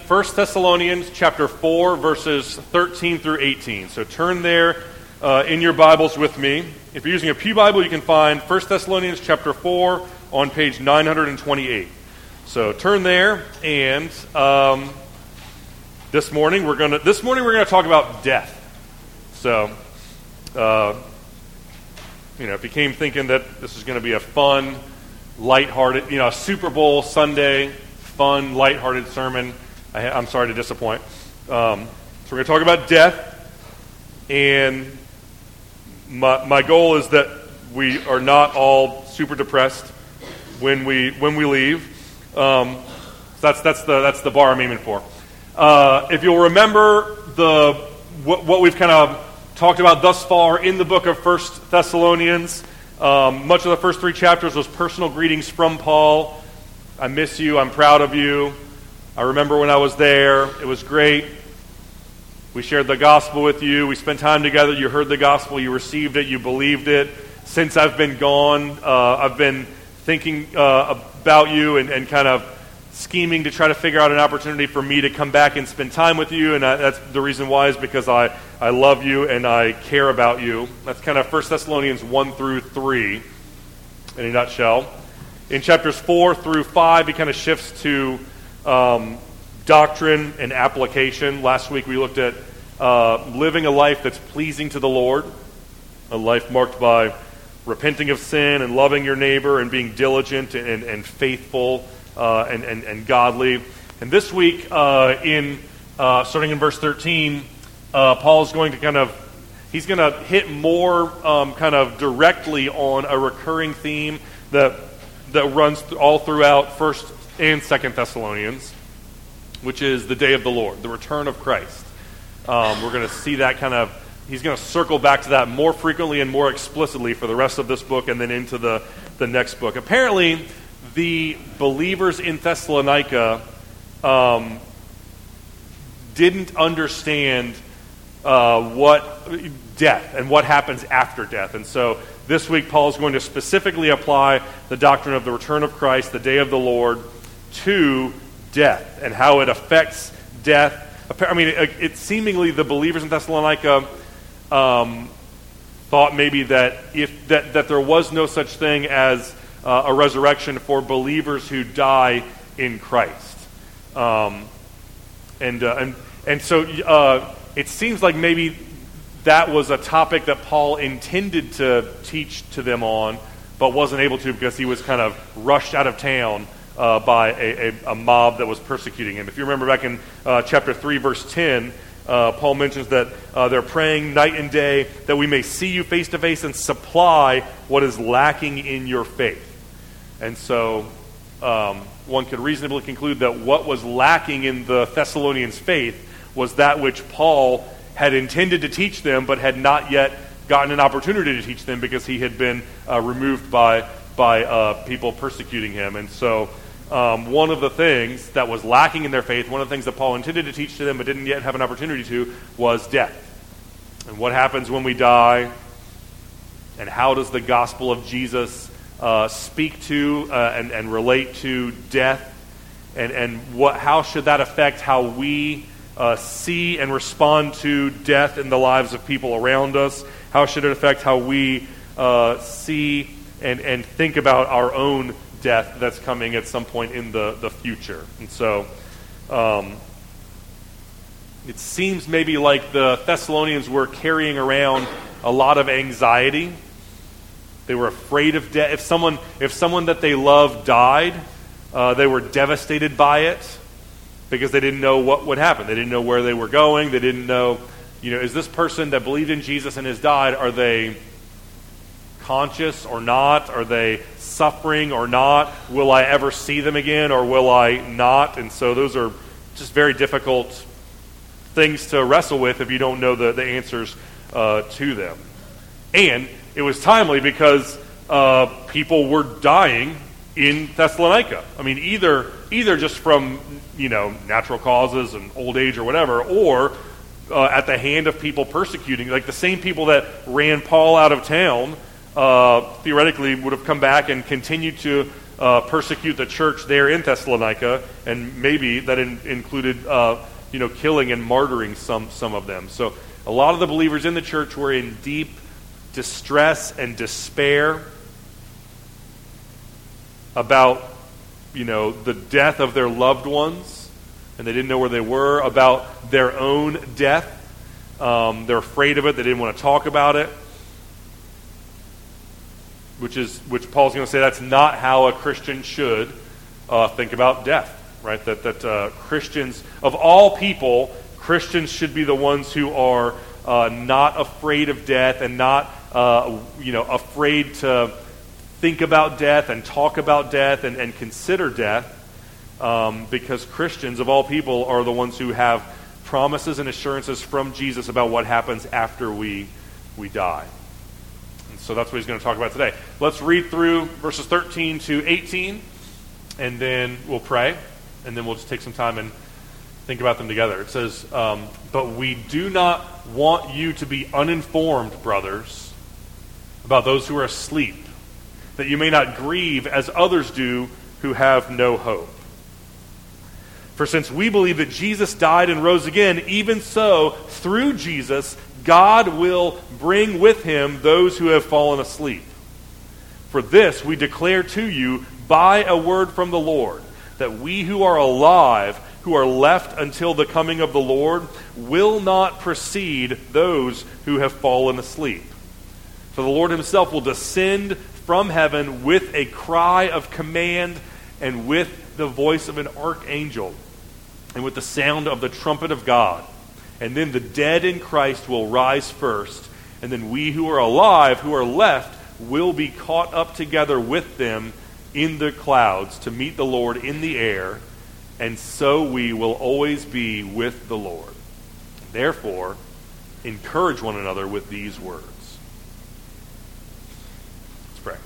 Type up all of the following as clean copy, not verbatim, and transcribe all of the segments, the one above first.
1 Thessalonians chapter 4, verses 13 through 18. So turn there in your Bibles with me. If you're using a Pew Bible, you can find 1 Thessalonians chapter 4 on page 928. So turn there, and this morning we're going to talk about death. So, if you came thinking that this is going to be a fun, lighthearted, a Super Bowl Sunday, fun, lighthearted sermon, I'm sorry to disappoint. So we're going to talk about death, and my goal is that we are not all super depressed when we leave. That's the bar I'm aiming for. If you'll remember what we've kind of talked about thus far in the book of 1 Thessalonians, much of the first 3 chapters was personal greetings from Paul. I miss you. I'm proud of you. I remember when I was there. It was great. We shared the gospel with you. We spent time together. You heard the gospel. You received it. You believed it. Since I've been gone, I've been thinking about you and kind of scheming to try to figure out an opportunity for me to come back and spend time with you. And that's the reason why, is because I love you and I care about you. That's kind of 1 Thessalonians 1 through 3 in a nutshell. In chapters 4 through 5, he kind of shifts to doctrine and application. Last week we looked at living a life that's pleasing to the Lord, a life marked by repenting of sin and loving your neighbor and being diligent and faithful and godly. And this week, starting in verse 13, Paul's going to he's going to hit more kind of directly on a recurring theme that runs all throughout 1 and 2 Thessalonians, which is the day of the Lord, the return of Christ. We're going to see that he's going to circle back to that more frequently and more explicitly for the rest of this book and then into the next book. Apparently, the believers in Thessalonica didn't understand what death and what happens after death. And so this week, Paul is going to specifically apply the doctrine of the return of Christ, the day of the Lord, to death and how it affects death. I mean, it seemingly the believers in Thessalonica thought maybe that that there was no such thing as a resurrection for believers who die in Christ, and so it seems like maybe that was a topic that Paul intended to teach to them on, but wasn't able to because he was kind of rushed out of town by a mob that was persecuting him. If you remember back in chapter 3, verse 10, Paul mentions that they're praying night and day that we may see you face to face and supply what is lacking in your faith. And so one could reasonably conclude that what was lacking in the Thessalonians' faith was that which Paul had intended to teach them but had not yet gotten an opportunity to teach them because he had been removed by people persecuting him. And so one of the things that was lacking in their faith, one of the things that Paul intended to teach to them but didn't yet have an opportunity to, was death. And what happens when we die, and how does the gospel of Jesus speak to and relate to death, and how should that affect how we see and respond to death in the lives of people around us? How should it affect how we see and think about our own death that's coming at some point in the future? And so it seems maybe like the Thessalonians were carrying around a lot of anxiety. They were afraid of death. If someone that they loved died, they were devastated by it because they didn't know what would happen. They didn't know where they were going. They didn't know, is this person that believed in Jesus and has died, are they conscious or not? Are they suffering or not? Will I ever see them again or will I not? And so those are just very difficult things to wrestle with if you don't know the answers to them. And it was timely because people were dying in Thessalonica. I mean, either just from natural causes and old age or whatever, or at the hand of people persecuting, like the same people that ran Paul out of town theoretically would have come back and continued to persecute the church there in Thessalonica, and maybe that included killing and martyring some of them. So a lot of the believers in the church were in deep distress and despair about the death of their loved ones, and they didn't know where they were, about their own death. They're afraid of it. They didn't want to talk about it. Which Paul's going to say that's not how a Christian should think about death, right? That Christians, of all people, Christians should be the ones who are not afraid of death and not afraid to think about death and talk about death and consider death, because Christians, of all people, are the ones who have promises and assurances from Jesus about what happens after we die. And so that's what he's going to talk about today. Let's read through verses 13 to 18, and then we'll pray, and then we'll just take some time and think about them together. It says, "But we do not want you to be uninformed, brothers, about those who are asleep, that you may not grieve as others do who have no hope. For since we believe that Jesus died and rose again, even so, through Jesus, God will bring with him those who have fallen asleep. For this we declare to you by a word from the Lord, that we who are alive, who are left until the coming of the Lord, will not precede those who have fallen asleep. For the Lord himself will descend from heaven with a cry of command and with the voice of an archangel and with the sound of the trumpet of God. And then the dead in Christ will rise first, and then we who are alive, who are left, will be caught up together with them in the clouds to meet the Lord in the air, and so we will always be with the Lord. Therefore, encourage one another with these words." Let's pray.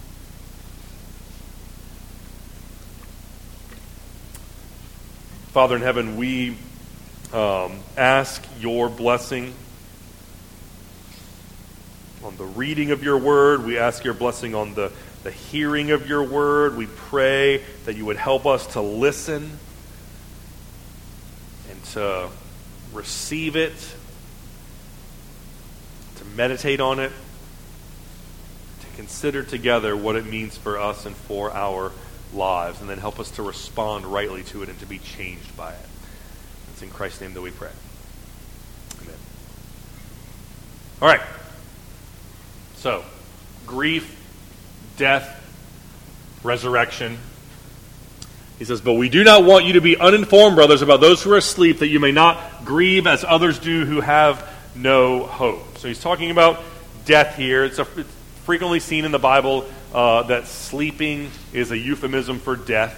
Father in heaven, we ask your blessing on the reading of your word. We ask your blessing on the hearing of your word. We pray that you would help us to listen and to receive it, to meditate on it, to consider together what it means for us and for our lives, and then help us to respond rightly to it and to be changed by it. It's in Christ's name that we pray. Amen. All right. So, grief, death, resurrection. He says, "But we do not want you to be uninformed, brothers, about those who are asleep, that you may not grieve as others do who have no hope." So he's talking about death here. It's frequently seen in the Bible that sleeping is a euphemism for death.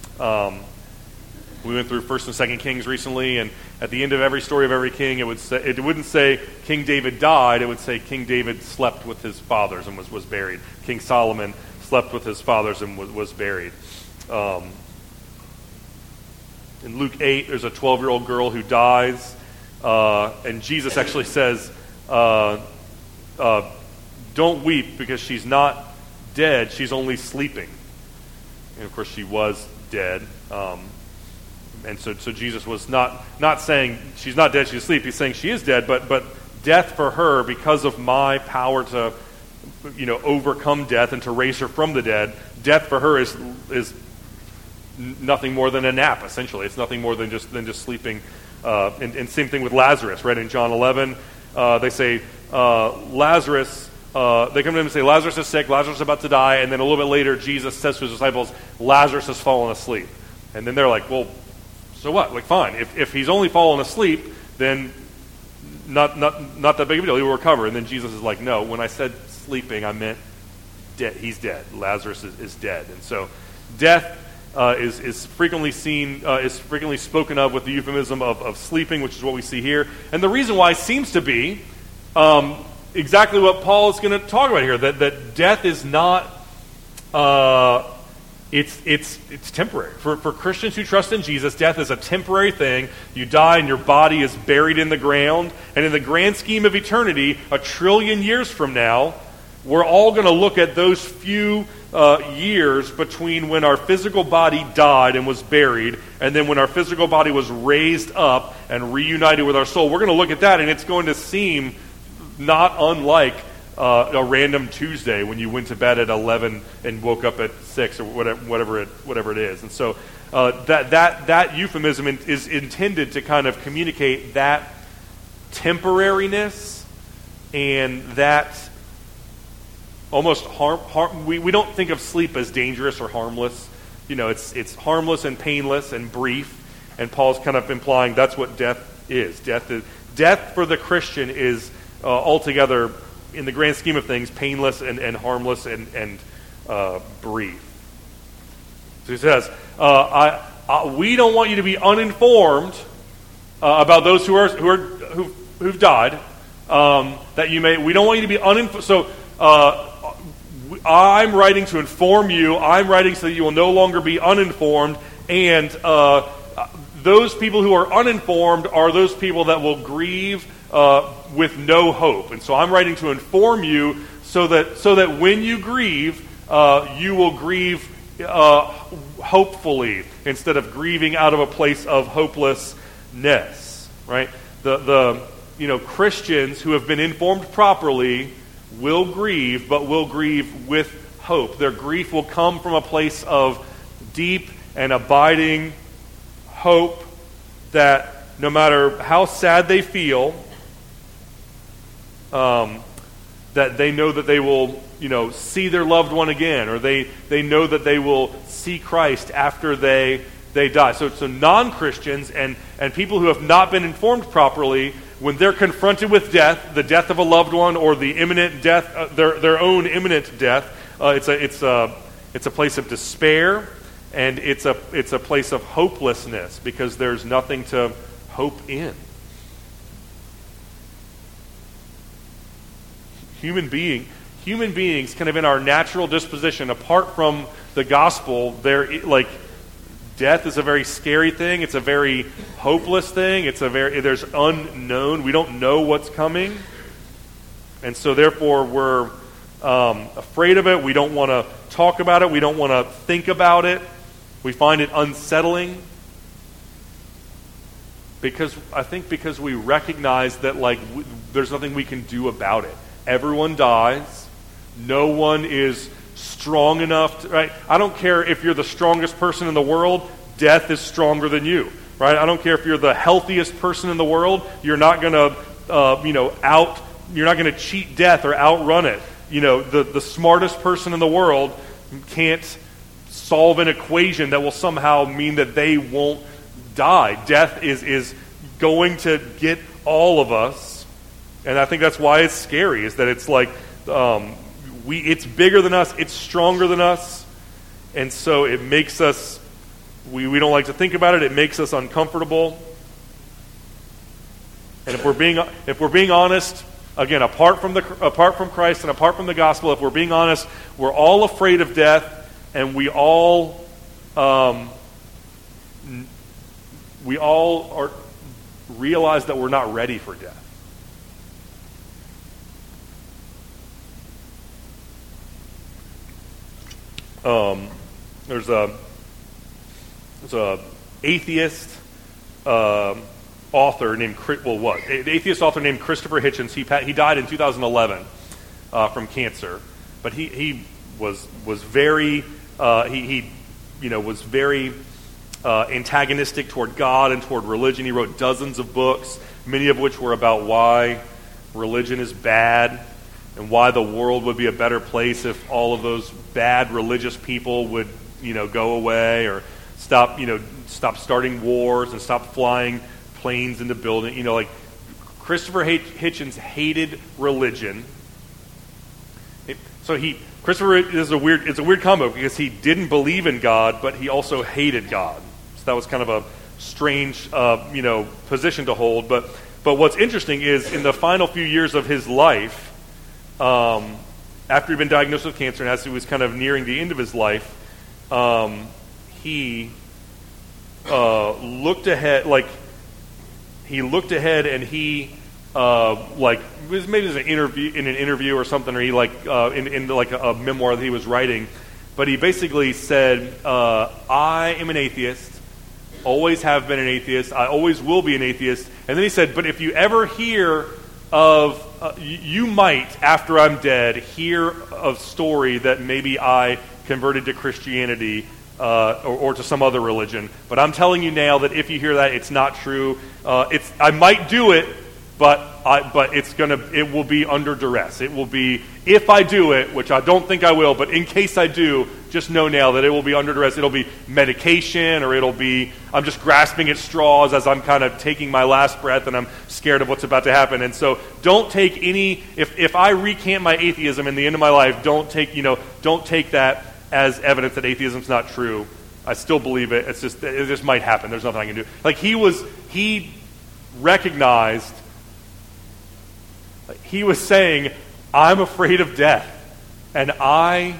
We went through 1st and 2nd Kings recently, and at the end of every story of every king, it wouldn't say King David died. It would say King David slept with his fathers and was buried. King Solomon slept with his fathers and was buried. In Luke 8, there's a 12-year-old girl who dies, and Jesus actually says, "Don't weep, because she's not dead, she's only sleeping." And of course she was dead. And so Jesus was not saying she's not dead, she's asleep. He's saying she is dead, but death for her, because of my power to overcome death and to raise her from the dead, death for her is nothing more than a nap, essentially. It's nothing more than just sleeping. And same thing with Lazarus, right? In John 11, they say, Lazarus, they come to him and say, "Lazarus is sick, Lazarus is about to die," and then a little bit later, Jesus says to his disciples, "Lazarus has fallen asleep." And then they're like, "Well, so what? Like, fine. If he's only fallen asleep, then not that big of a deal. He will recover." And then Jesus is like, "No, when I said sleeping, I meant dead. He's dead. Lazarus is dead." And so death is frequently seen, is frequently spoken of with the euphemism of sleeping, which is what we see here. And the reason why seems to be exactly what Paul is going to talk about here, that death is not, it's temporary. For Christians who trust in Jesus, death is a temporary thing. You die and your body is buried in the ground. And in the grand scheme of eternity, 1 trillion years from now, we're all going to look at those few years between when our physical body died and was buried, and then when our physical body was raised up and reunited with our soul. We're going to look at that, and it's going to seem not unlike a random Tuesday when you went to bed at 11 and woke up at 6 or whatever it is. And so that euphemism is intended to kind of communicate that temporariness and that almost harm. We don't think of sleep as dangerous or harmless. It's harmless and painless and brief. And Paul's kind of implying that's what death is. Death for the Christian is altogether, in the grand scheme of things, painless and harmless and brief. So he says, we don't want you to be uninformed about those who've died. We don't want you to be uninformed. So I'm writing to inform you. I'm writing so that you will no longer be uninformed. And those people who are uninformed are those people that will grieve with no hope. And so I'm writing to inform you so that when you grieve, you will grieve hopefully instead of grieving out of a place of hopelessness. Right? The Christians who have been informed properly will grieve, but will grieve with hope. Their grief will come from a place of deep and abiding hope that no matter how sad they feel, that they know that they will, see their loved one again, or they know that they will see Christ after they die. So non-Christians and people who have not been informed properly, when they're confronted with death, the death of a loved one or the imminent death, their own imminent death, it's a place of despair, and it's a place of hopelessness because there's nothing to hope in. Human beings, kind of in our natural disposition, apart from the gospel, death is a very scary thing. It's a very hopeless thing. There's unknown. We don't know what's coming. And so therefore we're afraid of it. We don't want to talk about it. We don't want to think about it. We find it unsettling. Because we recognize that there's nothing we can do about it. Everyone dies. No one is strong enough right? I don't care if you're the strongest person in the world, death is stronger than you, right? I don't care if you're the healthiest person in the world, you're not going to, you're not going to cheat death or outrun it. The smartest person in the world can't solve an equation that will somehow mean that they won't die. Death is going to get all of us, and I think that's why it's scary, is that it's it's bigger than us, it's stronger than us, and so it makes us, we don't like to think about it, it makes us uncomfortable. And if we're being honest, again, apart from Christ and apart from the gospel, if we're being honest, we're all afraid of death, and we all realize that we're not ready for death. There's a atheist author named atheist author named Christopher Hitchens. He died in 2011 from cancer, but he was very was very antagonistic toward God and toward religion. He wrote dozens of books, many of which were about why religion is bad and why the world would be a better place if all of those bad religious people would, go away, or stop starting wars and stop flying planes into buildings. Christopher Hitchens hated religion. Christopher is it's a weird combo because he didn't believe in God, but he also hated God. So that was kind of a strange, position to hold. But what's interesting is in the final few years of his life, after he'd been diagnosed with cancer and as he was kind of nearing the end of his life, he looked ahead. He looked ahead and he maybe it was an interview or something, or he in a memoir that he was writing. but he basically said, I am an atheist, always have been an atheist, I always will be an atheist. And then he said, but if you ever hear of, you might, after I'm dead, hear a story that maybe I converted to Christianity or to some other religion. But I'm telling you now that if you hear that, it's not true. I might do it, but it will be under duress. It will be, if I do it, which I don't think I will, but in case I do, just know now that it will be under duress. It'll be medication, or it'll be, I'm just grasping at straws as I'm kind of taking my last breath and I'm scared of what's about to happen. And so don't take any, if I recant my atheism in the end of my life, don't take that as evidence that atheism's not true. I still believe it. It just might happen. There's nothing I can do. Like he recognized, he was saying, I'm afraid of death, and I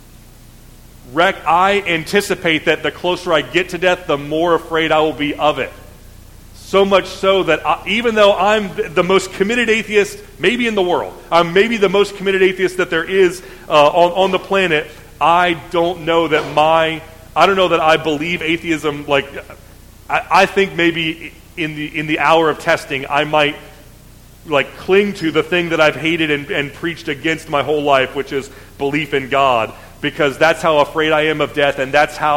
anticipate that the closer I get to death, the more afraid I will be of it. So much so that even though I'm the most committed atheist maybe in the world, I'm maybe the most committed atheist that there is on the planet, I don't know that I believe atheism. Like, I think maybe in the hour of testing, I might cling to the thing that I've hated and preached against my whole life, which is belief in God, because that's how afraid I am of death, and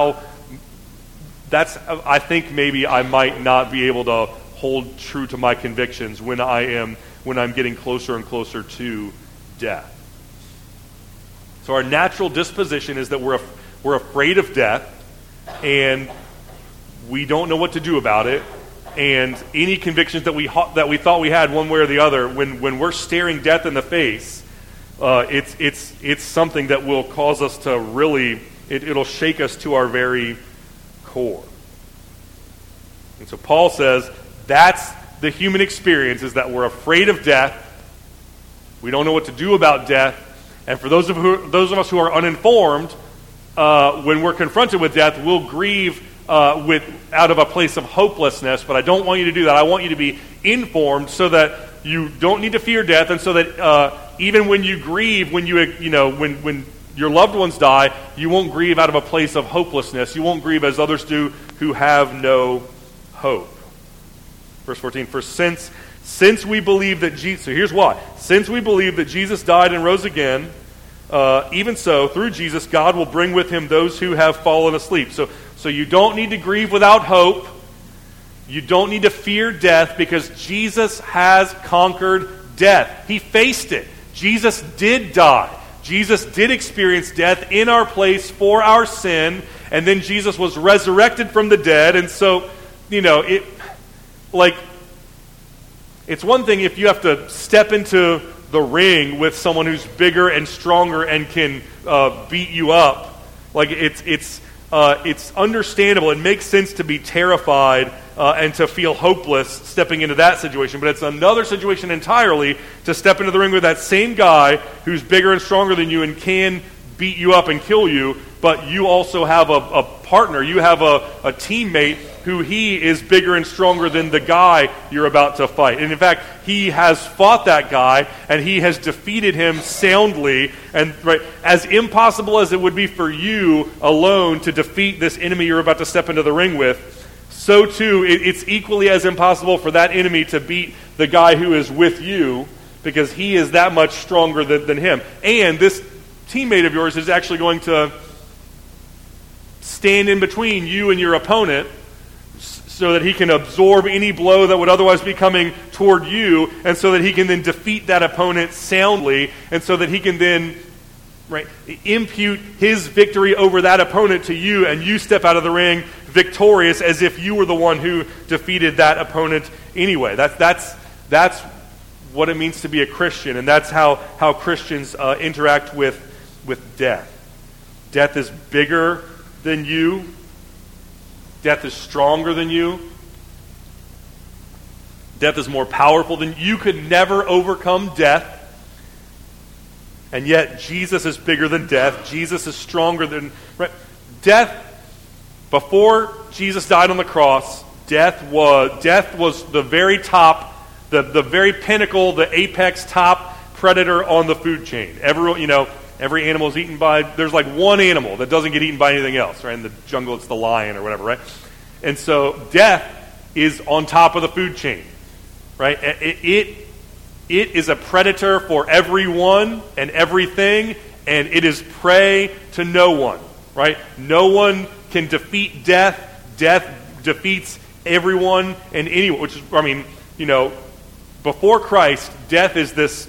I think maybe I might not be able to hold true to my convictions when I'm getting closer and closer to death. So our natural disposition is that we're afraid of death, and we don't know what to do about it. And any convictions that we thought we had one way or the other, when we're staring death in the face, it's something that will cause us to really, it'll shake us to our very core. And so Paul says that's the human experience, is that we're afraid of death. We don't know what to do about death. And for those of us who are uninformed, when we're confronted with death, we'll grieve out of a place of hopelessness. But I don't want you to do that. I want you to be informed so that you don't need to fear death, and so that even when you grieve, when your loved ones die, you won't grieve out of a place of hopelessness. You won't grieve as others do who have no hope. Verse 14, for since we believe that Jesus, so here's why. Since we believe that Jesus died and rose again, even so, through Jesus, God will bring with him those who have fallen asleep. So you don't need to grieve without hope. You don't need to fear death, because Jesus has conquered death. He faced it. Jesus did die. Jesus did experience death in our place for our sin, and then Jesus was resurrected from the dead. And so, it's one thing if you have to step into the ring with someone who's bigger and stronger and can beat you up. Like, it's understandable. It makes sense to be terrified and to feel hopeless stepping into that situation. But it's another situation entirely to step into the ring with that same guy who's bigger and stronger than you and can beat you up and kill you, but you also have a partner. You have a teammate who he is bigger and stronger than the guy you're about to fight. And in fact, he has fought that guy, and he has defeated him soundly. And as impossible as it would be for you alone to defeat this enemy you're about to step into the ring with, so too it's equally as impossible for that enemy to beat the guy who is with you, because he is that much stronger than him. And this teammate of yours is actually going to stand in between you and your opponent, so that he can absorb any blow that would otherwise be coming toward you, and so that he can then defeat that opponent soundly, and so that he can then impute his victory over that opponent to you, and you step out of the ring victorious as if you were the one who defeated that opponent anyway. That's what it means to be a Christian, and that's how Christians interact with death. Death is bigger than you. Death is stronger than you. Death is more powerful than you. Could never overcome death. And yet Jesus is bigger than death. Jesus is stronger than death. Before Jesus died on the cross, death was the very top, the very pinnacle, the apex top predator on the food chain. every animal is eaten by, there's like one animal that doesn't get eaten by anything else, right? In the jungle, it's the lion or whatever, right? And so death is on top of the food chain, right? It is a predator for everyone and everything, and it is prey to no one, right? No one can defeat death. Death defeats everyone and anyone, which is, I mean, before Christ, death is this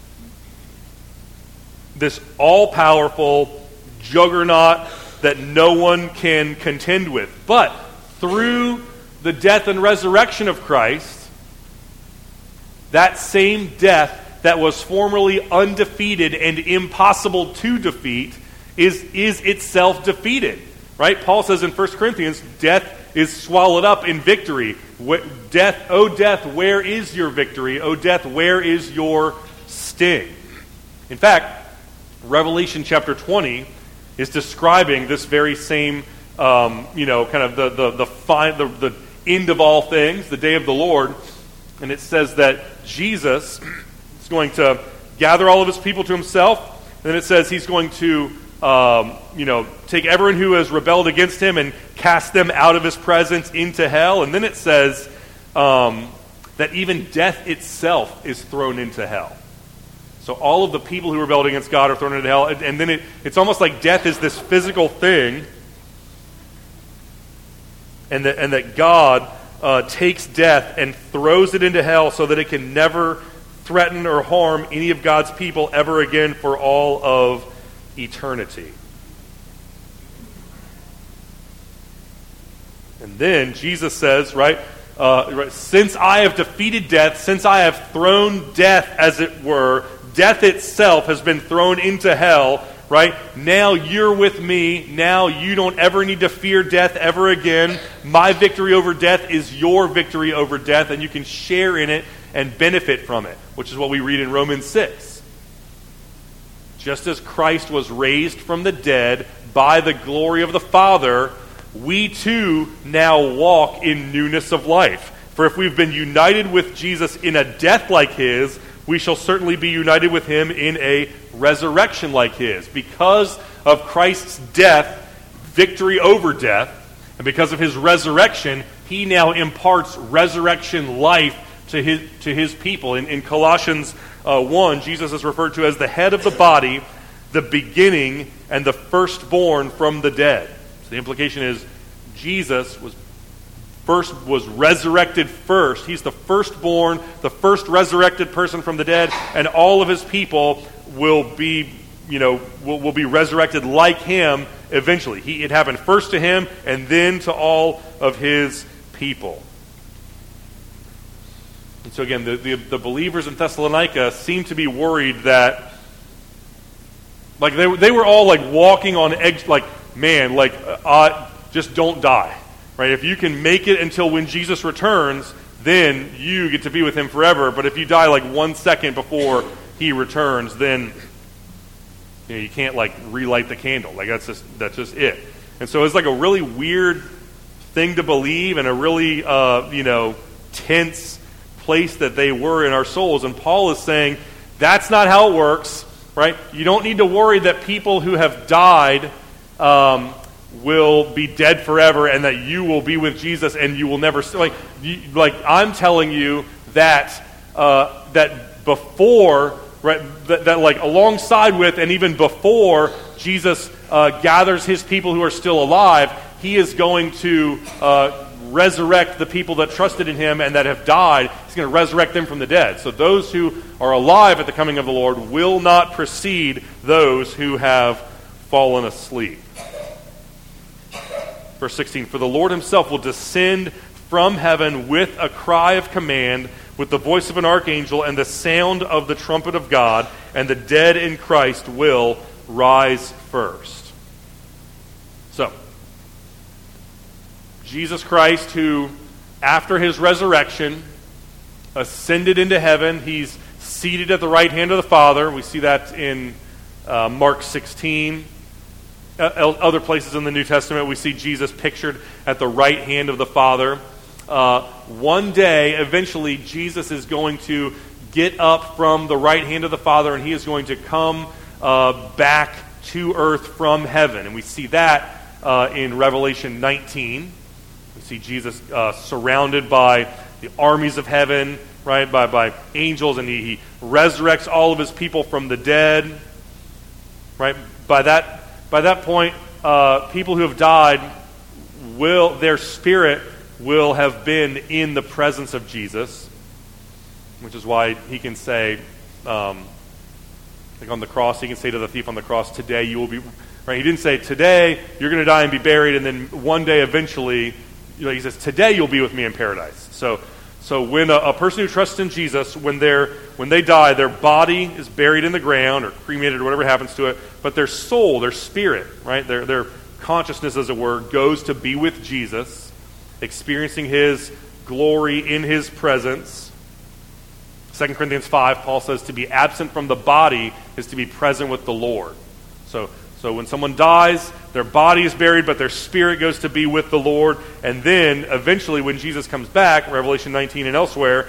all-powerful juggernaut that no one can contend with. But through the death and resurrection of Christ, that same death that was formerly undefeated and impossible to defeat is itself defeated. Right? Paul says in 1 Corinthians, death is swallowed up in victory. Death, O death, where is your victory? O death, where is your sting? In fact, Revelation chapter 20 is describing this very same, kind of the end of all things, the day of the Lord. And it says that Jesus is going to gather all of his people to himself. And then it says he's going to take everyone who has rebelled against him and cast them out of his presence into hell. And then it says that even death itself is thrown into hell. So all of the people who rebelled against God are thrown into hell. And then it's almost like death is this physical thing, and that God takes death and throws it into hell so that it can never threaten or harm any of God's people ever again for all of eternity. And then Jesus says, since I have defeated death, since I have thrown death, as it were, death itself has been thrown into hell, right? Now you're with me. Now you don't ever need to fear death ever again. My victory over death is your victory over death, and you can share in it and benefit from it, which is what we read in Romans 6. Just as Christ was raised from the dead by the glory of the Father, we too now walk in newness of life. For if we've been united with Jesus in a death like his, we shall certainly be united with him in a resurrection like his. Because of Christ's death, victory over death, and because of his resurrection, he now imparts resurrection life to his people. In Colossians 1, Jesus is referred to as the head of the body, the beginning, and the firstborn from the dead. So the implication is Jesus was resurrected first. He's the firstborn, the first resurrected person from the dead, and all of his people will be resurrected like him eventually. It happened first to him and then to all of his people. And so again, the believers in Thessalonica seem to be worried that, like, they were all like walking on eggs, like, man, just don't die, right? If you can make it until when Jesus returns, then you get to be with him forever. But if you die like 1 second before he returns, then you can't like relight the candle. Like that's just it. And so it's like a really weird thing to believe, and a really tense place that they were in our souls. And Paul is saying that's not how it works, right? You don't need to worry that people who have died will be dead forever, and that you will be with Jesus and you will never I'm telling you that that before, right, that like alongside with and even before Jesus gathers his people who are still alive, he is going to resurrect the people that trusted in him and that have died. He's going to resurrect them from the dead. So those who are alive at the coming of the Lord will not precede those who have fallen asleep. Verse 16, for the Lord himself will descend from heaven with a cry of command, with the voice of an archangel and the sound of the trumpet of God, and the dead in Christ will rise first. So, Jesus Christ, who after his resurrection ascended into heaven, he's seated at the right hand of the Father. We see that in Mark 16. Other places in the New Testament, we see Jesus pictured at the right hand of the Father. One day, eventually, Jesus is going to get up from the right hand of the Father, and he is going to come back to earth from heaven. And we see that in Revelation 19. We see Jesus surrounded by the armies of heaven, right, by angels, and he resurrects all of his people from the dead. Right? By that point, people who have died, their spirit will have been in the presence of Jesus, which is why he can say, like on the cross, he can say to the thief on the cross, today you will be, right? He didn't say, today you're going to die and be buried, and then one day eventually, he says, today you'll be with me in paradise. So when a person who trusts in Jesus, when they die, their body is buried in the ground or cremated or whatever happens to it, but their soul, their spirit, right, their consciousness, as it were, goes to be with Jesus, experiencing his glory in his presence. 2 Corinthians 5, Paul says to be absent from the body is to be present with the Lord. So when someone dies, their body is buried, but their spirit goes to be with the Lord. And then, eventually, when Jesus comes back, Revelation 19 and elsewhere,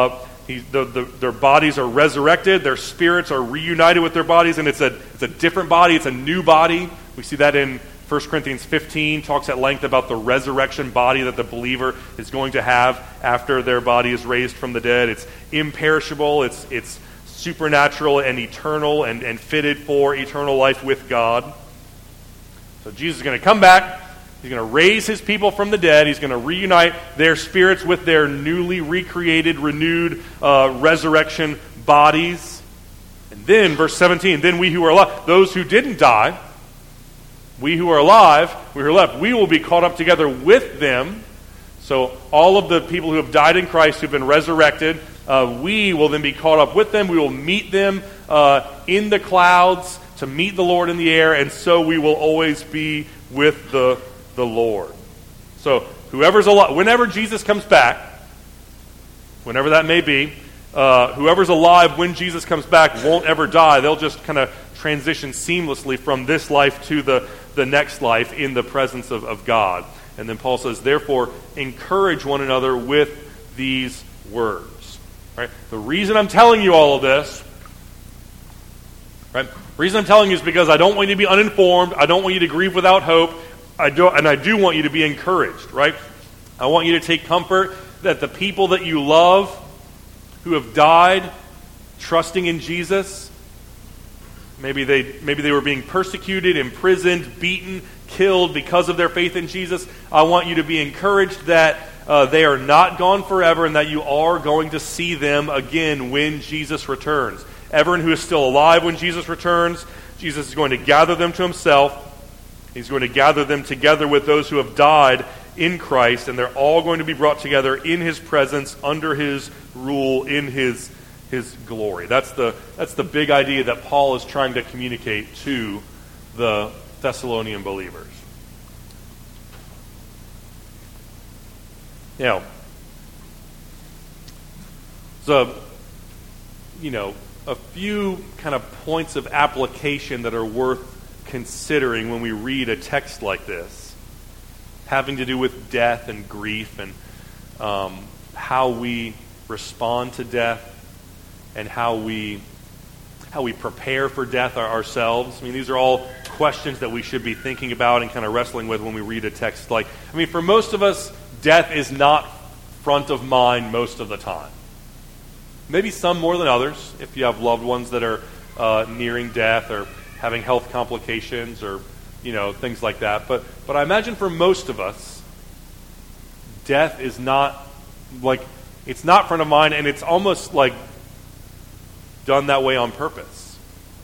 their bodies are resurrected, their spirits are reunited with their bodies, and it's a different body, it's a new body. We see that in 1 Corinthians 15, talks at length about the resurrection body that the believer is going to have after their body is raised from the dead. It's imperishable, it's supernatural and eternal and fitted for eternal life with God. So Jesus is going to come back. He's going to raise his people from the dead. He's going to reunite their spirits with their newly recreated, renewed resurrection bodies. And then, verse 17, then we who are alive, those who didn't die, we who are alive, we who are left, we will be caught up together with them. So all of the people who have died in Christ, who've been resurrected, we will then be caught up with them. We will meet them in the clouds to meet the Lord in the air, and so we will always be with the Lord. So whoever's alive, whenever Jesus comes back, whenever that may be, whoever's alive when Jesus comes back won't ever die. They'll just kind of transition seamlessly from this life to the next life in the presence of God. And then Paul says, therefore, encourage one another with these words. Right? The reason I'm telling you all of this, right? The reason I'm telling you is because I don't want you to be uninformed. I don't want you to grieve without hope. I do want you to be encouraged, right? I want you to take comfort that the people that you love who have died trusting in Jesus, maybe they were being persecuted, imprisoned, beaten, killed because of their faith in Jesus. I want you to be encouraged that they are not gone forever and that you are going to see them again when Jesus returns. Everyone who is still alive when Jesus returns, Jesus is going to gather them to himself. He's going to gather them together with those who have died in Christ, and they're all going to be brought together in his presence, under his rule, in his glory. That's the big idea that Paul is trying to communicate to the Thessalonian believers. Now, so, a few kind of points of application that are worth considering when we read a text like this, having to do with death and grief and how we respond to death and how we prepare for death ourselves. I mean, these are all questions that we should be thinking about and kind of wrestling with when we read a text like, for most of us, death is not front of mind most of the time. Maybe some more than others, if you have loved ones that are nearing death or having health complications or, things like that. But I imagine for most of us, death is not, it's not front of mind, and it's almost like done that way on purpose.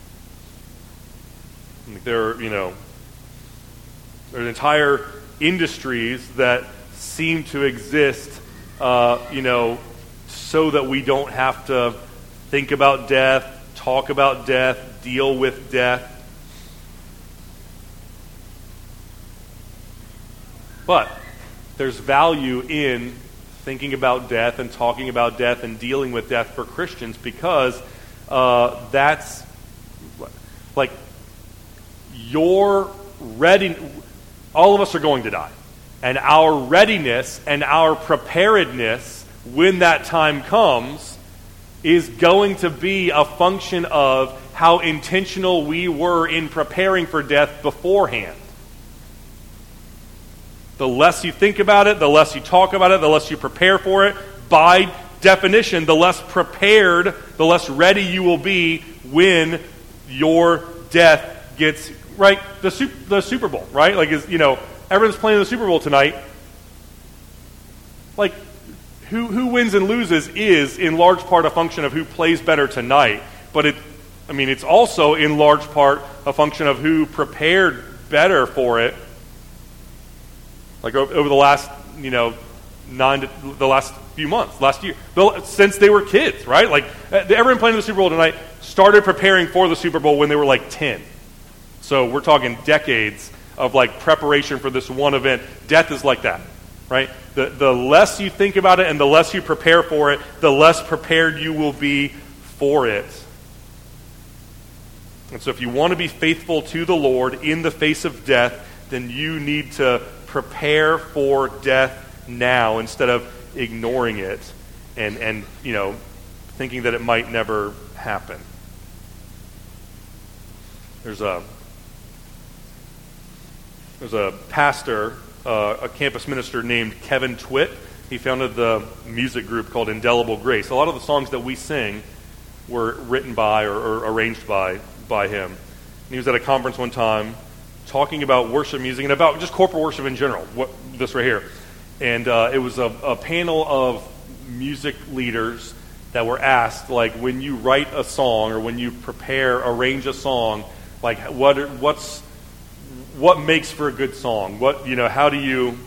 There are entire industries that seem to exist, so that we don't have to think about death, talk about death, deal with death. But there's value in thinking about death and talking about death and dealing with death for Christians, because that's like your ready. All of us are going to die, and our readiness and our preparedness when that time comes is going to be a function of how intentional we were in preparing for death beforehand. The less you think about it, the less you talk about it, the less you prepare for it, by definition, the less prepared, the less ready you will be when your death gets, right? The Super Bowl, right? Like, everyone's playing the Super Bowl tonight. Like, who wins and loses is in large part a function of who plays better tonight. But it's also in large part a function of who prepared better for it. Like over the last, the last few months, last year, since they were kids, right? Like, everyone playing the Super Bowl tonight started preparing for the Super Bowl when they were like 10. So we're talking decades of like preparation for this one event. Death is like that, right? The less you think about it and the less you prepare for it, the less prepared you will be for it. And so if you want to be faithful to the Lord in the face of death, then you need to prepare for death now instead of ignoring it and thinking that it might never happen. There's a pastor, a campus minister named Kevin Twitt. He founded the music group called Indelible Grace. A lot of the songs that we sing were written by or arranged by him. And he was at a conference one time talking about worship music and about just corporate worship in general, this right here. And it was a panel of music leaders that were asked, like, when you write a song or when you arrange a song, like, what makes for a good song? What are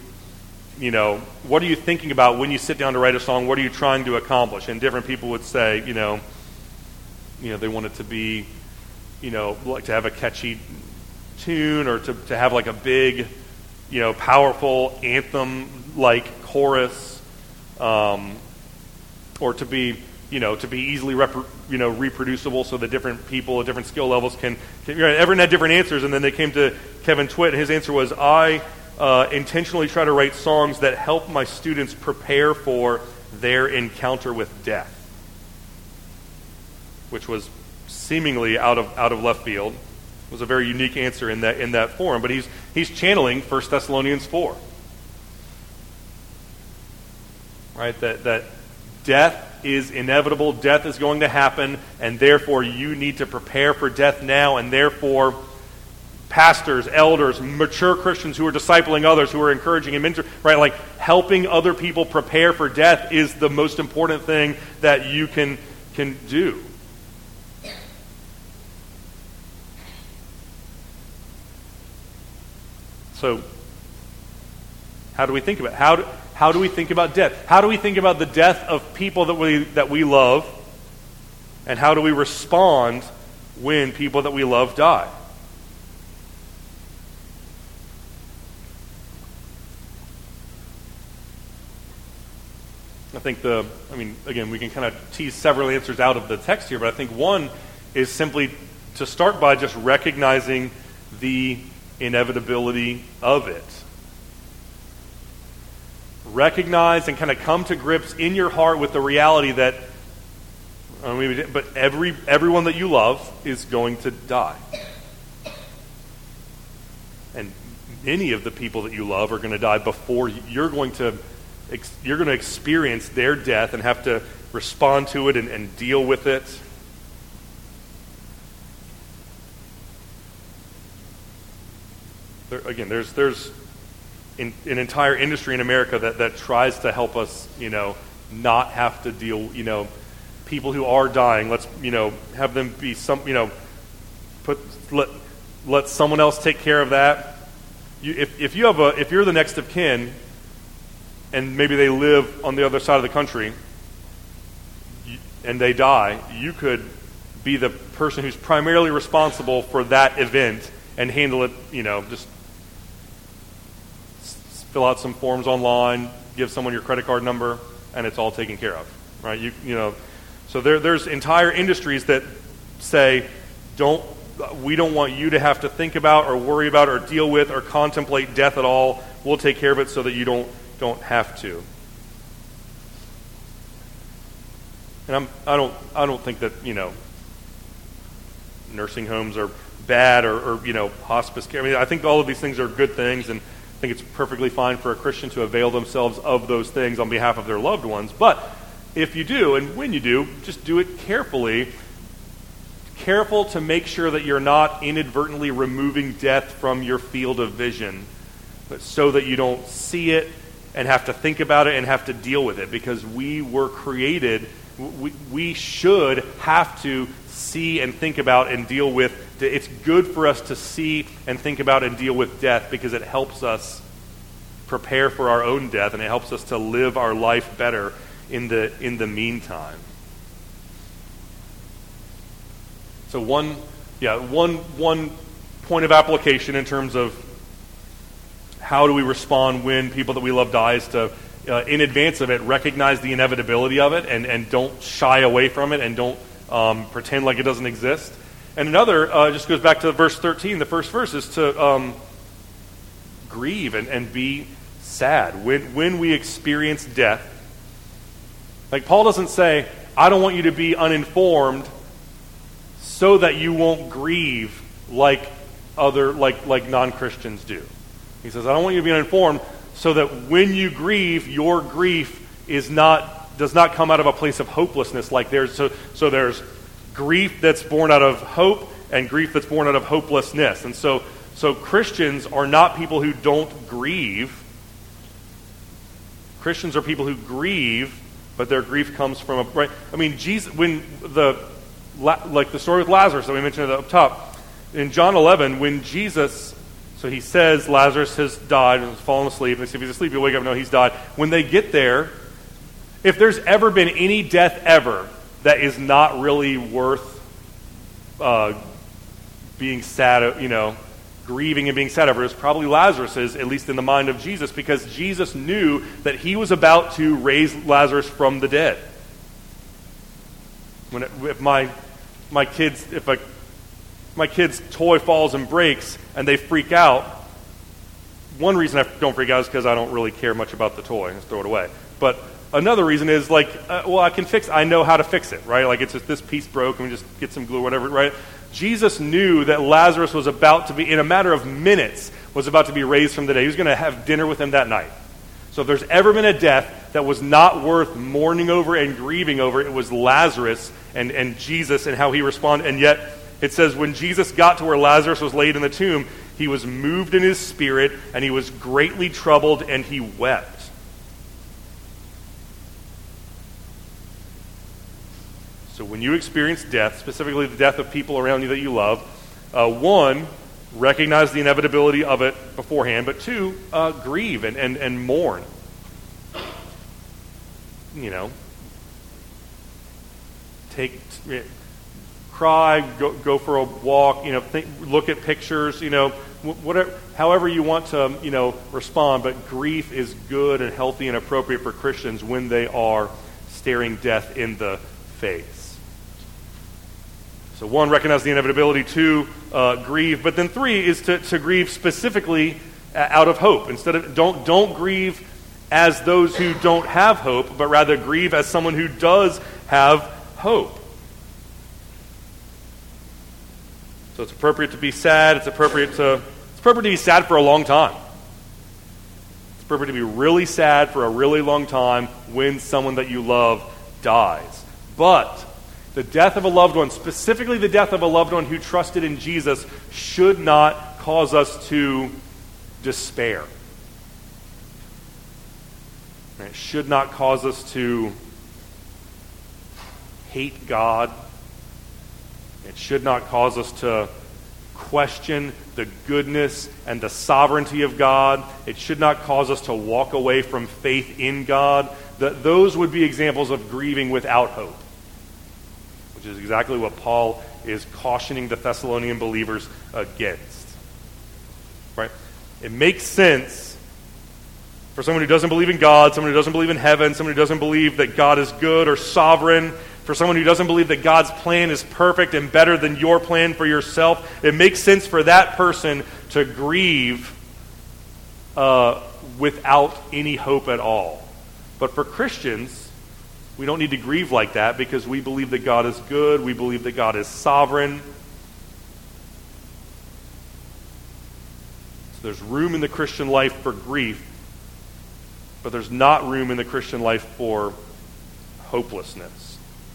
you thinking about when you sit down to write a song? What are you trying to accomplish? And different people would say, they want it to be, like to have a catchy tune or to have like a big, powerful anthem-like chorus, or to be easily reproducible so that different people at different skill levels can everyone had different answers. And then they came to Kevin Twitt, and his answer was, I intentionally try to write songs that help my students prepare for their encounter with death, which was seemingly out of left field. It was a very unique answer in that forum, but he's channeling 1 Thessalonians 4. Right? That death is inevitable, death is going to happen, and therefore you need to prepare for death now, and therefore pastors, elders, mature Christians who are discipling others, who are encouraging and mentoring, right? Like, helping other people prepare for death is the most important thing that you can do. So, how do we think about it? How do we think about death? How do we think about the death of people that we love? And how do we respond when people that we love die? I think again, we can kind of tease several answers out of the text here, but I think one is simply to start by just recognizing the inevitability of it. Recognize and kind of come to grips in your heart with the reality that, but everyone that you love is going to die. And many of the people that you love are going to die before you're going to experience their death and have to respond to it and deal with it. There's an entire industry in America that tries to help us, not have to deal, people who are dying. Let's, have them be let someone else take care of that. If you're the next of kin, and maybe they live on the other side of the country, and they die, you could be the person who's primarily responsible for that event and handle it, just fill out some forms online, give someone your credit card number, and it's all taken care of, right? So there's entire industries that say, we don't want you to have to think about or worry about or deal with or contemplate death at all. We'll take care of it so that you don't have to. And I don't think that, nursing homes are bad or hospice care. I mean, I think all of these things are good things, and I think it's perfectly fine for a Christian to avail themselves of those things on behalf of their loved ones. But if you do, and when you do, just do it carefully. Careful to make sure that you're not inadvertently removing death from your field of vision, but so that you don't see it and have to think about it and have to deal with it, because we were created, we should have to see and think about and deal with. It's good for us to see and think about and deal with death, because it helps us prepare for our own death, and it helps us to live our life better in the meantime. So one point of application in terms of how do we respond when people that we love die is to, in advance of it, recognize the inevitability of it and don't shy away from it and don't pretend like it doesn't exist. And another just goes back to verse 13, the first verse, is to grieve and be sad. When we experience death, like Paul doesn't say, I don't want you to be uninformed so that you won't grieve like non-Christians do. He says, I don't want you to be uninformed so that when you grieve, your grief does not come out of a place of hopelessness like theirs. So there's grief that's born out of hope and grief that's born out of hopelessness. And so Christians are not people who don't grieve. Christians are people who grieve, but their grief comes from right. I mean, Jesus, when the story with Lazarus that we mentioned up top in John 11, when Jesus, so he says Lazarus has died and has fallen asleep. And they say, if he's asleep, he'll wake up. No, he's died. When they get there, if there's ever been any death ever that is not really worth being sad, grieving and being sad over, is probably Lazarus's, at least in the mind of Jesus, because Jesus knew that he was about to raise Lazarus from the dead. If my kid's toy falls and breaks and they freak out, one reason I don't freak out is because I don't really care much about the toy. I just throw it away. But another reason is I know how to fix it, right? Like, it's just this piece broke and we just get some glue or whatever, right? Jesus knew that Lazarus was about to be, in a matter of minutes, was about to be raised from the dead. He was going to have dinner with him that night. So if there's ever been a death that was not worth mourning over and grieving over, it was Lazarus and Jesus and how he responded. And yet, it says when Jesus got to where Lazarus was laid in the tomb, he was moved in his spirit, and he was greatly troubled, and he wept. So when you experience death, specifically the death of people around you that you love, one, recognize the inevitability of it beforehand, but two, grieve and mourn. Cry, go for a walk, look at pictures, whatever, however you want to, respond, but grief is good and healthy and appropriate for Christians when they are staring death in the face. So one, recognize the inevitability. Two, grieve. But then three is to grieve specifically out of hope. Instead of don't grieve as those who don't have hope, but rather grieve as someone who does have hope. So it's appropriate to be sad. It's appropriate to be sad for a long time. It's appropriate to be really sad for a really long time when someone that you love dies. But the death of a loved one, specifically the death of a loved one who trusted in Jesus, should not cause us to despair. It should not cause us to hate God. It should not cause us to question the goodness and the sovereignty of God. It should not cause us to walk away from faith in God. Those would be examples of grieving without hope, which is exactly what Paul is cautioning the Thessalonian believers against. Right? It makes sense for someone who doesn't believe in God, someone who doesn't believe in heaven, someone who doesn't believe that God is good or sovereign, for someone who doesn't believe that God's plan is perfect and better than your plan for yourself, it makes sense for that person to grieve without any hope at all. But for Christians, we don't need to grieve like that because we believe that God is good, we believe that God is sovereign, So there's room in the Christian life for grief, but there's not room in the Christian life for hopelessness.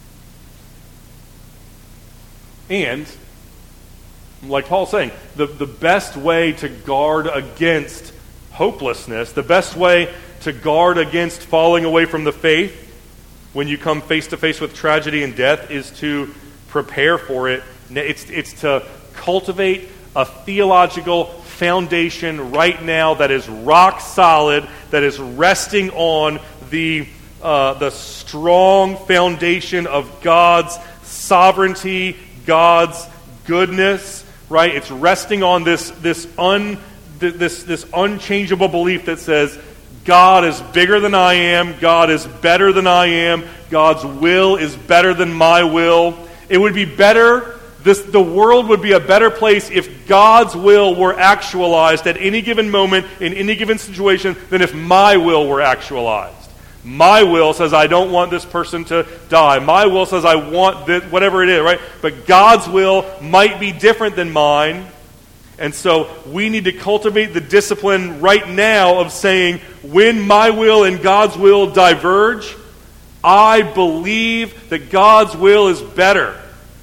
And, like Paul's saying, the best way to guard against hopelessness, the best way to guard against falling away from the faith when you come face to face with tragedy and death is to prepare for it. It's to cultivate a theological foundation right now that is rock solid, that is resting on the strong foundation of God's sovereignty, God's goodness, right? It's resting on this unchangeable belief that says God is bigger than I am, God is better than I am, God's will is better than my will. It would be better, the world would be a better place if God's will were actualized at any given moment, in any given situation, than if my will were actualized. My will says I don't want this person to die. My will says I want this, whatever it is, right? But God's will might be different than mine. And so we need to cultivate the discipline right now of saying, when my will and God's will diverge, I believe that God's will is better.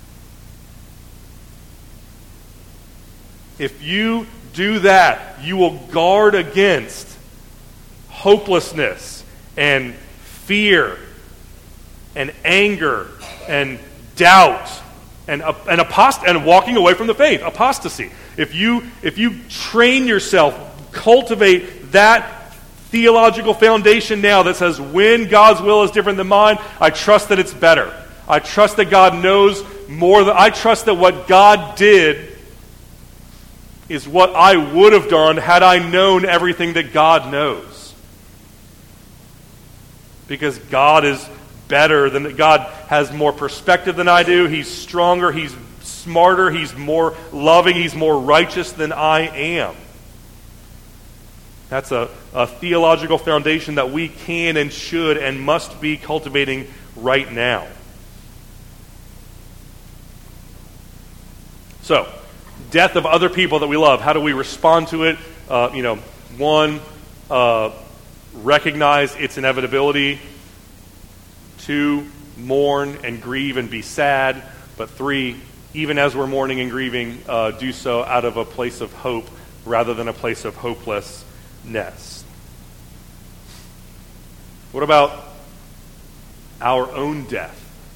If you do that, you will guard against hopelessness and fear and anger and doubt and walking away from the faith, apostasy. If you train yourself, cultivate that theological foundation now that says, when God's will is different than mine, I trust that it's better. I trust that God knows more than I trust that what God did is what I would have done had I known everything that God knows. Because God is better than, God has more perspective than I do. He's stronger, He's smarter, He's more loving, He's more righteous than I am. That's a theological foundation that we can and should and must be cultivating right now. So, death of other people that we love. How do we respond to it? One, recognize its inevitability. 2, mourn and grieve and be sad. But 3, even as we're mourning and grieving, do so out of a place of hope rather than a place of hopelessness. What about our own death?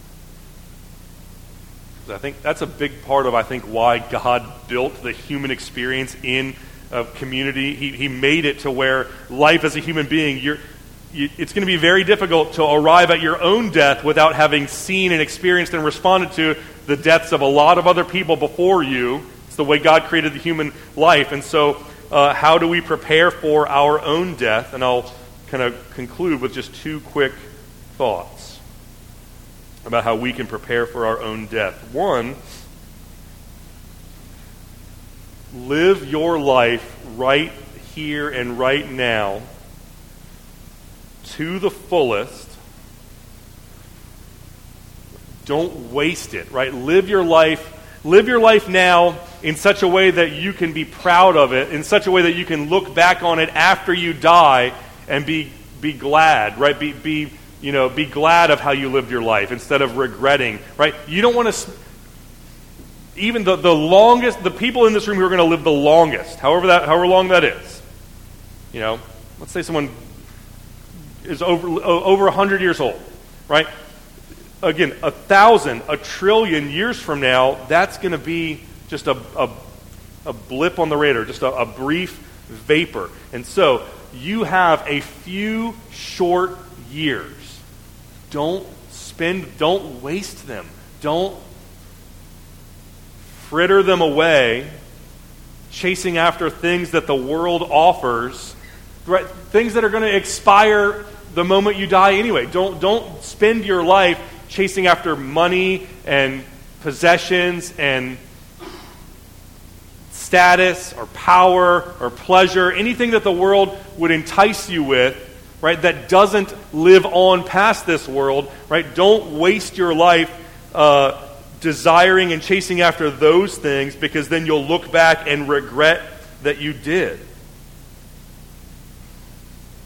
I think that's a big part of, why God built the human experience in a community. He made it to where life as a human being, it's going to be very difficult to arrive at your own death without having seen and experienced and responded to the deaths of a lot of other people before you. It's the way God created the human life. And so how do we prepare for our own death? And I'll kind of conclude with just 2 quick thoughts about how we can prepare for our own death. 1, live your life right here and right now to the fullest. Don't waste it, right? Live your life now in such a way that you can be proud of it, in such a way that you can look back on it after you die and be glad, right? Be glad of how you lived your life instead of regretting, right? You don't want to, even the longest, the people in this room who are going to live the longest, however long that is, let's say someone is over 100 years old, right? Again, 1,000, 1 trillion years from now, that's going to be just a blip on the radar, just a brief vapor. And so you have a few short years. Don't waste them. Don't fritter them away chasing after things that the world offers, right? Things that are going to expire the moment you die anyway. Don't spend your life chasing after money and possessions and status or power or pleasure, anything that the world would entice you with, right, that doesn't live on past this world, right? Don't waste your life desiring and chasing after those things, because then you'll look back and regret that you did.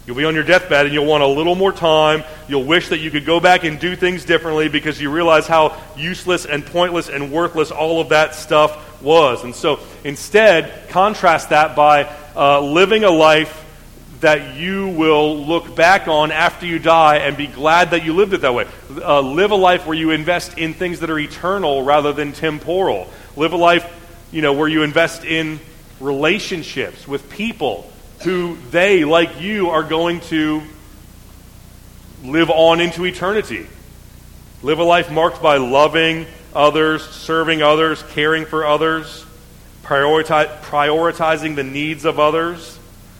You'll be on your deathbed and you'll want a little more time. You'll wish that you could go back and do things differently because you realize how useless and pointless and worthless all of that stuff was. And so instead, contrast that by living a life that you will look back on after you die and be glad that you lived it that way. Live a life where you invest in things that are eternal rather than temporal. Live a life, where you invest in relationships with people who they, like you, are going to live on into eternity. Live a life marked by loving others, serving others, caring for others, prioritizing the needs of others.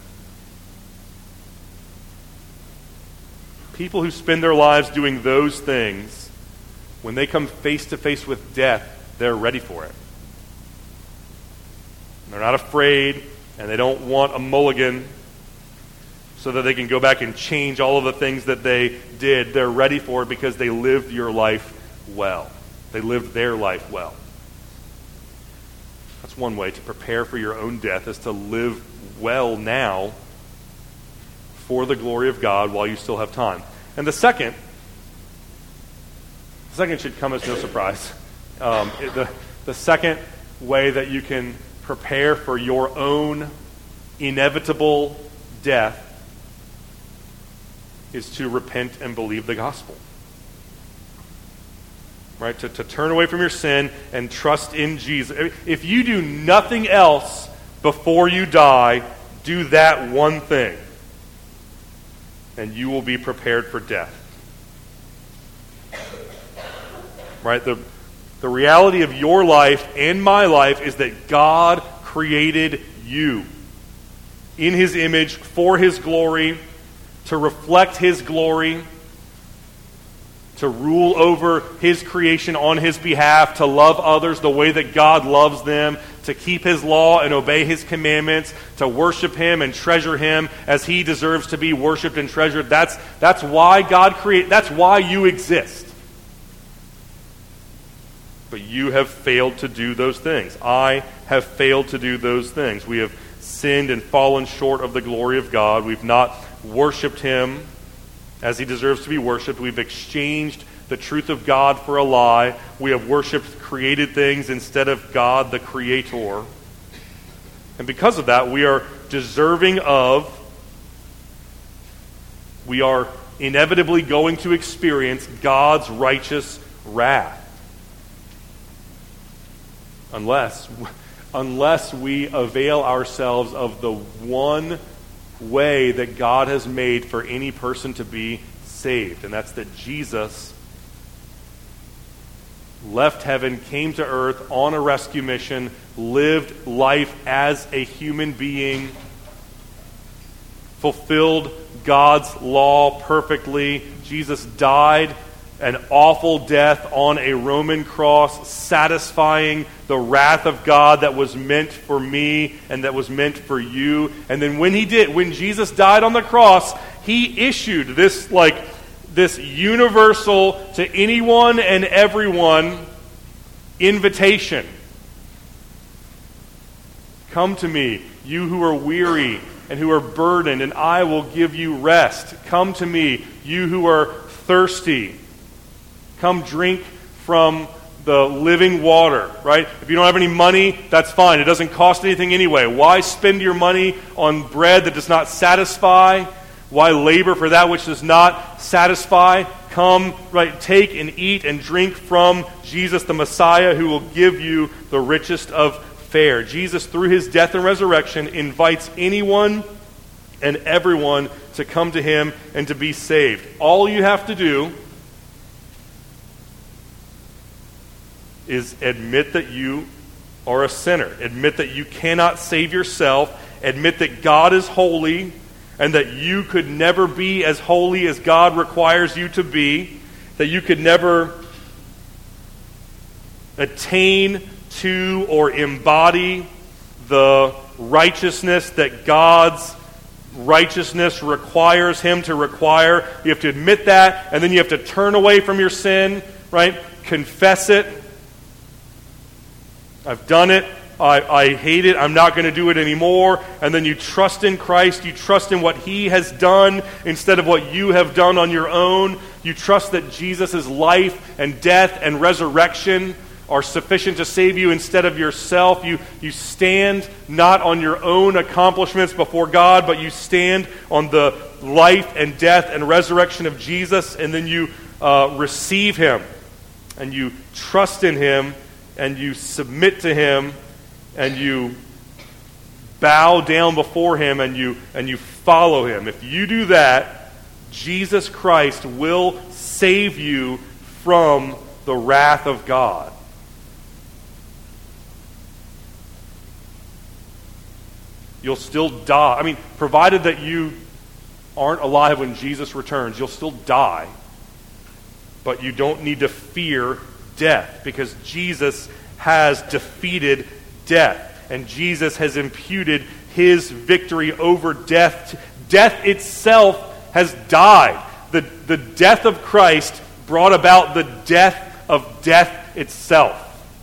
People who spend their lives doing those things, when they come face to face with death, they're ready for it. They're not afraid, and they don't want a mulligan so that they can go back and change all of the things that they did. They're ready for it because they lived your life well. They lived their life well. That's one way to prepare for your own death, is to live well now for the glory of God while you still have time. And the second should come as no surprise. The second way that you can prepare for your own inevitable death is to repent and believe the gospel. Right? To turn away from your sin and trust in Jesus. If you do nothing else before you die, do that one thing, and you will be prepared for death. Right? The reality of your life and my life is that God created you in His image for His glory, to reflect His glory, to rule over His creation on His behalf, to love others the way that God loves them, to keep His law and obey His commandments, to worship Him and treasure Him as He deserves to be worshipped and treasured. That's why God created. That's why you exist. But you have failed to do those things. I have failed to do those things. We have sinned and fallen short of the glory of God. We've not worshipped Him as He deserves to be worshipped. We've exchanged the truth of God for a lie. We have worshipped created things instead of God, the Creator. And because of that, we are inevitably going to experience God's righteous wrath. Unless we avail ourselves of the one way that God has made for any person to be saved. And that's that Jesus left heaven, came to earth on a rescue mission, lived life as a human being, fulfilled God's law perfectly. Jesus died an awful death on a Roman cross, satisfying the wrath of God that was meant for me and that was meant for you. And then when Jesus died on the cross, He issued this universal, to anyone and everyone, invitation. Come to me, you who are weary and who are burdened, and I will give you rest. Come to me, you who are thirsty. Come drink from the living water, right? If you don't have any money, that's fine. It doesn't cost anything anyway. Why spend your money on bread that does not satisfy? Why labor for that which does not satisfy? Come, right, take and eat and drink from Jesus the Messiah, who will give you the richest of fare. Jesus, through His death and resurrection, invites anyone and everyone to come to Him and to be saved. All you have to do is admit that you are a sinner. Admit that you cannot save yourself. Admit that God is holy and that you could never be as holy as God requires you to be. That you could never attain to or embody the righteousness that God's righteousness requires Him to require. You have to admit that, and then you have to turn away from your sin, right? Confess it. I've done it. I hate it, I'm not going to do it anymore, and then you trust in Christ, you trust in what He has done instead of what you have done on your own. You trust that Jesus' life and death and resurrection are sufficient to save you instead of yourself. You stand not on your own accomplishments before God, but you stand on the life and death and resurrection of Jesus, and then you receive Him, and you trust in Him, and you submit to Him, and you bow down before Him, and you follow Him. If you do that, Jesus Christ will save you from the wrath of God. You'll still die. I mean, provided that you aren't alive when Jesus returns, you'll still die. But you don't need to fear death, because Jesus has defeated death. And Jesus has imputed His victory over death. Death itself has died. The death of Christ brought about the death of death itself.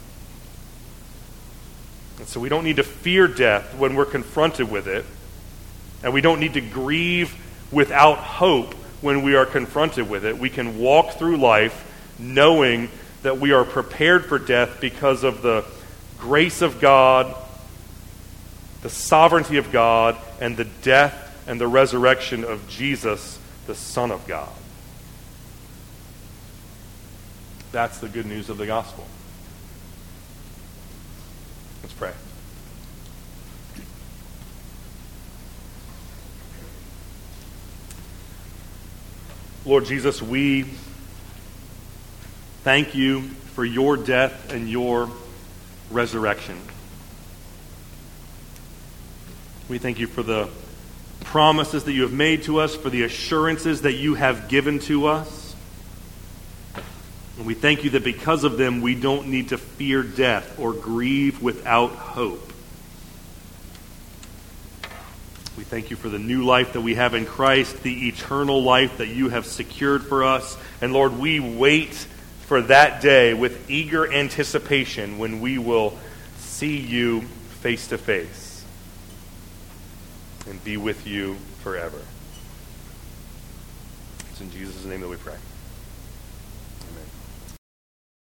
And so we don't need to fear death when we're confronted with it. And we don't need to grieve without hope when we are confronted with it. We can walk through life knowing that we are prepared for death because of the grace of God, the sovereignty of God, and the death and the resurrection of Jesus, the Son of God. That's the good news of the gospel. Let's pray. Lord Jesus, we thank you for your death and your resurrection. We thank you for the promises that you have made to us, for the assurances that you have given to us. And we thank you that because of them, we don't need to fear death or grieve without hope. We thank you for the new life that we have in Christ, the eternal life that you have secured for us. And Lord, we wait for that day with eager anticipation when we will see you face to face and be with you forever. It's in Jesus' name that we pray.